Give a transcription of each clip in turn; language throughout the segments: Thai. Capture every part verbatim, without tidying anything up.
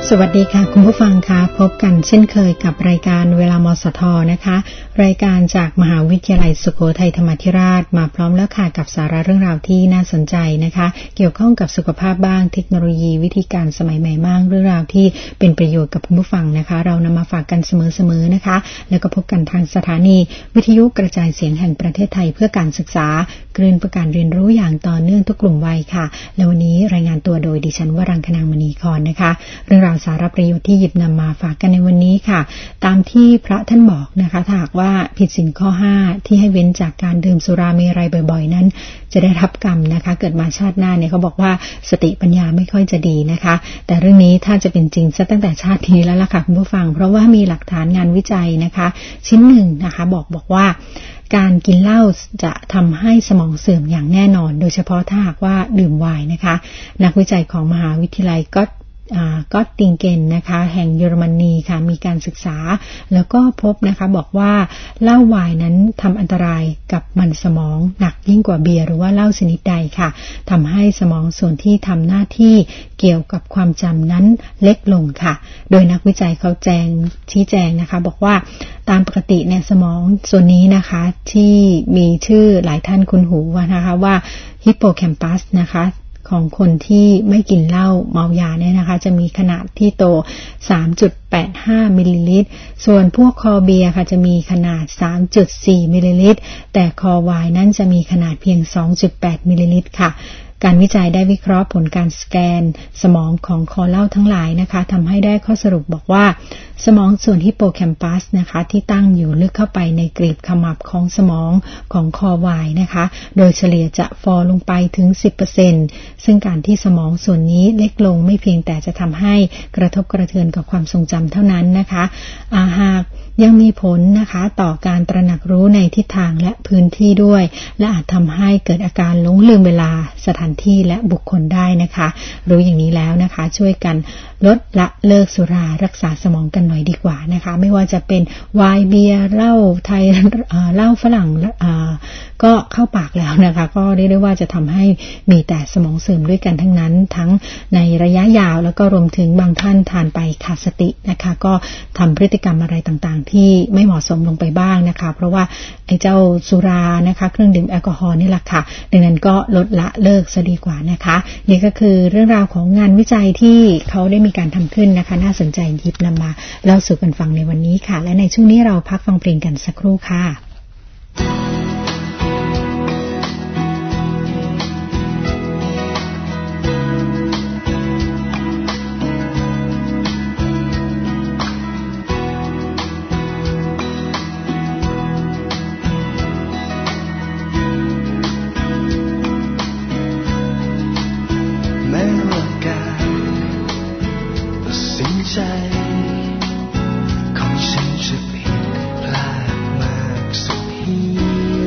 สวัสดีค่ะคุณผู้ฟังค่ะพบกันเช่นเคยกับรายการเวลามสทนะคะรายการจากมหาวิทยาลัยสุโขทัยธรรมาธิราชมาพร้อมแล้วค่ะกับสาระเรื่องราวที่น่าสนใจนะคะเกี่ยวข้องกับสุขภาพบ้างเทคโนโลยีวิธีการสมัยใหม่บ้างเรื่องราวที่เป็นประโยชน์กับคุณผู้ฟังนะคะเรานำมาฝากกันเสมอๆนะคะแล้วก็พบกันทางสถานีวิทยุกระจายเสียงแห่งประเทศไทยเพื่อการศึกษากลืนประการเรียนรู้อย่างต่อเนื่องทุกกลุ่มวัยค่ะและวันนี้รายงานตัวโดยดิฉันวรังคนางมณีครนะคะเรื่องราวสาระประโยชน์ที่หยิบนำมาฝากกันในวันนี้ค่ะตามที่พระท่านบอกนะคะถ้าหากว่าผิดศีลข้อห้าที่ให้เว้นจากการดื่มสุราเมรัยบ่อยๆนั้นจะได้รับกรรมนะคะเกิดมาชาติหน้าเนี่ยเขาบอกว่าสติปัญญาไม่ค่อยจะดีนะคะแต่เรื่องนี้ถ้าจะเป็นจริงซะตั้งแต่ชาตินี้แล้วล่ะค่ะคุณผู้ฟังเพราะว่ามีหลักฐานงานวิจัยนะคะชิ้นหนึ่งนะคะบอกบอกว่าการกินเหล้าจะทำให้สมองเสื่อมอย่างแน่นอนโดยเฉพาะถ้าหากว่าดื่มไวน์นะคะนักวิจัยของมหาวิทยาลัยก็ก็ติงเกนนะคะแห่งเยอรมนีค่ะมีการศึกษาแล้วก็พบนะคะบอกว่าเหล้าไวน์นั้นทำอันตรายกับมันสมองหนักยิ่งกว่าเบียร์หรือว่าเหล้าชนิดใดค่ะทำให้สมองส่วนที่ทำหน้าที่เกี่ยวกับความจำนั้นเล็กลงค่ะโดยนักวิจัยเขาแจงชี้แจงนะคะบอกว่าตามปกติเนี่ยสมองส่วนนี้นะคะที่มีชื่อหลายท่านคุ้นหูว่านะคะว่าฮิปโปแคมปัสนะคะของคนที่ไม่กินเหล้าเมายาเนี่ยนะคะจะมีขนาดที่โต สามจุดแปดห้า มิลลิลิตรส่วนพวกคอเบียร์ค่ะจะมีขนาด สามจุดสี่ มิลลิลิตรแต่คอไวน์นั้นจะมีขนาดเพียง สองจุดแปด มิลลิลิตรค่ะการวิจัยได้วิเคราะห์ผลการสแกนสมองของคอเหล้าทั้งหลายนะคะทำให้ได้ข้อสรุปบอกว่าสมองส่วนฮิปโปแคมปัสนะคะที่ตั้งอยู่ลึกเข้าไปในกรีบขมับของสมองของคอไวน์นะคะโดยเฉลี่ยจะฟอลงไปถึง สิบเปอร์เซ็นต์ ซึ่งการที่สมองส่วนนี้เล็กลงไม่เพียงแต่จะทำให้กระทบกระเทือนกับความทรงจำเท่านั้นนะคะอาหากยังมีผลนะคะต่อการตระหนักรู้ในทิศทางและพื้นที่ด้วยและอาจทำให้เกิดอาการหลงลืมเวลาสถานที่และบุคคลได้นะคะรู้อย่างนี้แล้วนะคะช่วยกันลดละเลิกสุรารักษาสมองกันหน่อยดีกว่านะคะไม่ว่าจะเป็นไวน์เบียร์เหล้าไทยเหล้าฝรั่งก็เข้าปากแล้วนะคะก็เรียกได้ว่าจะทำให้มีแต่สมองเสื่อมด้วยกันทั้งนั้นทั้งในระยะยาวแล้วก็รวมถึงบางท่านทานไปขาดสตินะคะก็ทำพฤติกรรมอะไรต่างๆที่ไม่เหมาะสมลงไปบ้างนะคะเพราะว่าไอ้เจ้าสุรานะคะเครื่องดื่มแอลกอฮอล์นี่แหละค่ะดังนั้นก็ลดละเลิกซะดีกว่านะคะนี่ก็คือเรื่องราวของงานวิจัยที่เขาได้มีการทำขึ้นนะคะน่าสนใจหยิบนำมาเล่าสู่กันฟังในวันนี้ค่ะและในช่วงนี้เราพักฟังเพลงกันสักครู่ค่ะของฉันจะผิดพลาดมากสักที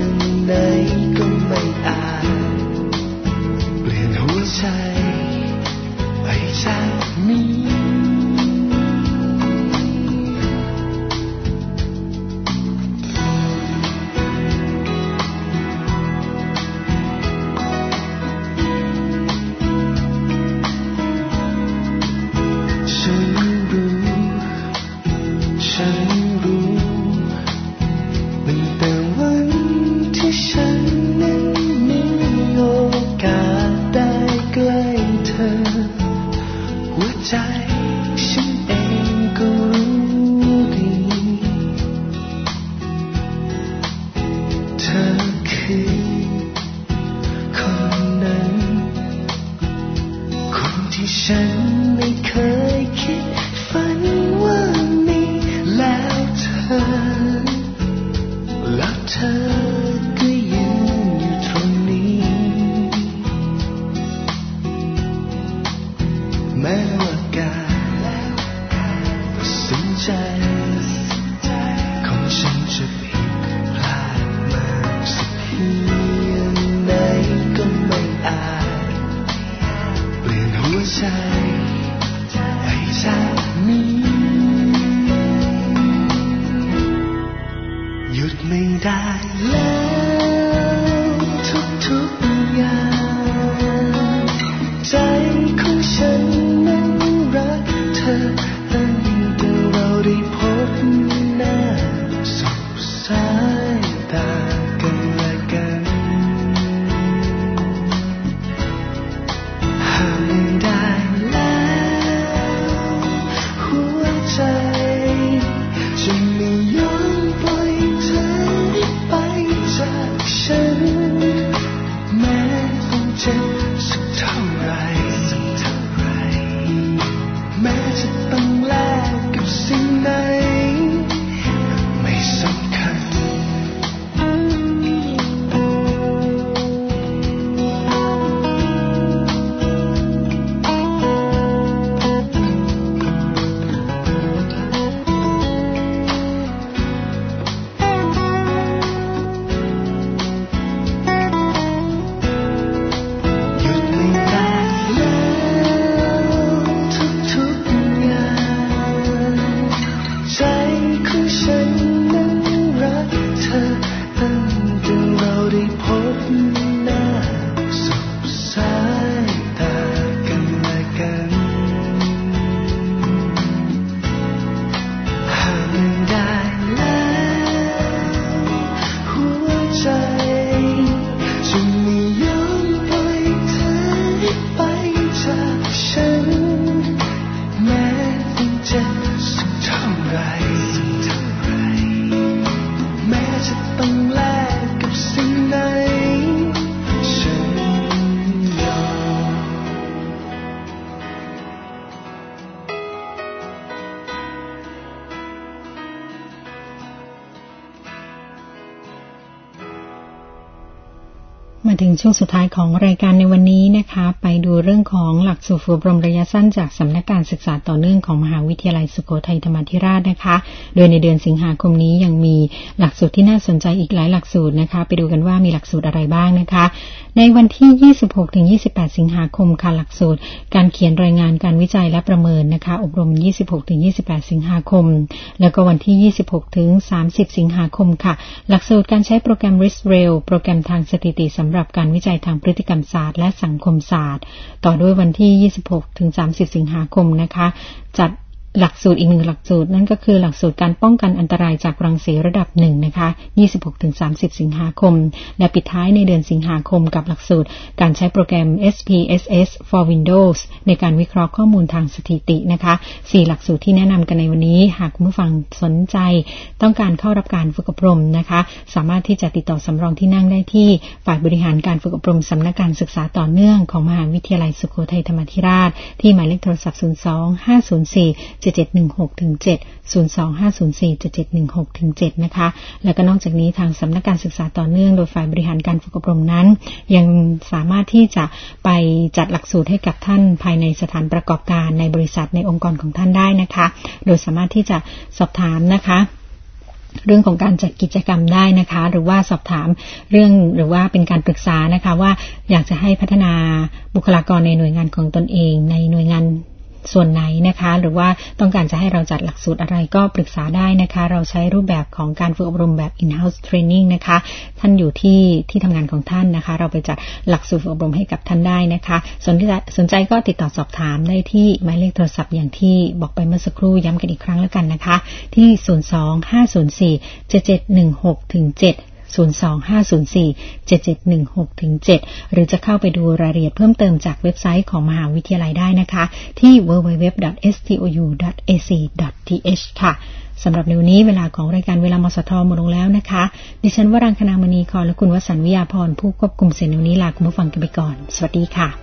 มาถึงช่วงสุดท้ายของรายการในวันนี้นะคะไปดูเรื่องของหลักสูตรฝึกอบรมระยะสั้นจากสำนักการศึกษาต่อเนื่องของมหาวิทยาลัยสุโขทัยธรรมาธิราชนะคะโดยในเดือนสิงหาคมนี้ยังมีหลักสูตรที่น่าสนใจอีกหลายหลักสูตรนะคะไปดูกันว่ามีหลักสูตรอะไรบ้างนะคะในวันที่ ยี่สิบหกถึงยี่สิบแปด สิงหาคมค่ะหลักสูตรการเขียนรายงานการวิจัยและประเมินนะคะอบรม ยี่สิบหกถึงยี่สิบแปด สิงหาคมแล้วก็วันที่ ยี่สิบหกถึงสามสิบ สิงหาคมค่ะหลักสูตรการใช้โปรแกรม ริส เรล โปรแกรมทางสถิติสำหรับการวิจัยทางพฤติกรรมศาสตร์และสังคมศาสตร์ต่อด้วยวันที่ ยี่สิบหกถึงสามสิบ สิงหาคมนะคะจัดหลักสูตรอีกหนึ่งหลักสูตรนั่นก็คือหลักสูตรการป้องกันอันตรายจากรังสีระดับหนึ่งนะคะ ยี่สิบหกถึงสามสิบ สิงหาคมและปิดท้ายในเดือนสิงหาคมกับหลักสูตรการใช้โปรแกรม เอส พี เอส เอส for Windows ในการวิเคราะห์ข้อมูลทางสถิตินะคะสี่หลักสูตรที่แนะนำกันในวันนี้หากคุณผู้ฟังสนใจต้องการเข้ารับการฝึกอบรมนะคะสามารถที่จะติดต่อสำรองที่นั่งได้ที่ฝ่ายบริหารการฝึกอบรมสำนักการศึกษาต่อเนื่องของมหาวิทยาลัยสุโขทัยธรรมาธิราชที่หมายเลขโทรศัพท์ศูนย์ สอง ห้า ศูนย์ สี่ เจ็ด เจ็ด หนึ่ง หก เจ็ด ศูนย์ สอง ห้า ศูนย์ สี่ เจ็ด เจ็ด หนึ่ง หก เจ็ด นะคะแล้วก็นอกจากนี้ทางสำนักการศึกษาต่อเนื่องโดยฝ่ายบริหารการฝึกอบรมนั้นยังสามารถที่จะไปจัดหลักสูตรให้กับท่านภายในสถานประกอบการในบริษัทในองค์กรของท่านได้นะคะโดยสามารถที่จะสอบถามนะคะเรื่องของการจัดกิจกรรมได้นะคะหรือว่าสอบถามเรื่องหรือว่าเป็นการปรึกษานะคะว่าอยากจะให้พัฒนาบุคลากรในหน่วยงานของตนเองในหน่วยงานส่วนไหนนะคะหรือว่าต้องการจะให้เราจัดหลักสูตรอะไรก็ปรึกษาได้นะคะเราใช้รูปแบบของการฝึกอบรมแบบ in-house training นะคะท่านอยู่ที่ที่ทำงานของท่านนะคะเราไปจัดหลักสูตรฝึกอบรมให้กับท่านได้นะคะสนใจสนใจก็ติดต่อสอบถามได้ที่หมายเลขโทรศัพท์อย่างที่บอกไปเมื่อสักครู่ย้ำกันอีกครั้งแล้วกันนะคะที่ศูนย์ สอง ห้า ศูนย์ สี่ เจ็ด เจ็ด หนึ่ง หก เจ็ดศูนย์ สอง ห้า ศูนย์ สี่ เจ็ด เจ็ด หนึ่ง หก เจ็ด หรือจะเข้าไปดูรายละเอียดเพิ่มเติมจากเว็บไซต์ของมหาวิทยาลัยได้นะคะที่ ดับเบิลยู ดับเบิลยู ดับเบิลยู ดอท เอส ที โอ ยู ดอท เอ ซี ดอท ที เอช ค่ะสำหรับในวันนี้เวลาของรายการเวลามสทหมดลงแล้วนะคะดิฉันวรังคณามณีครและคุณวสันต์วิยาพรผู้ควบคุมเสียงในวันนี้ลาคุณผู้ฟังกันไปก่อนสวัสดีค่ะ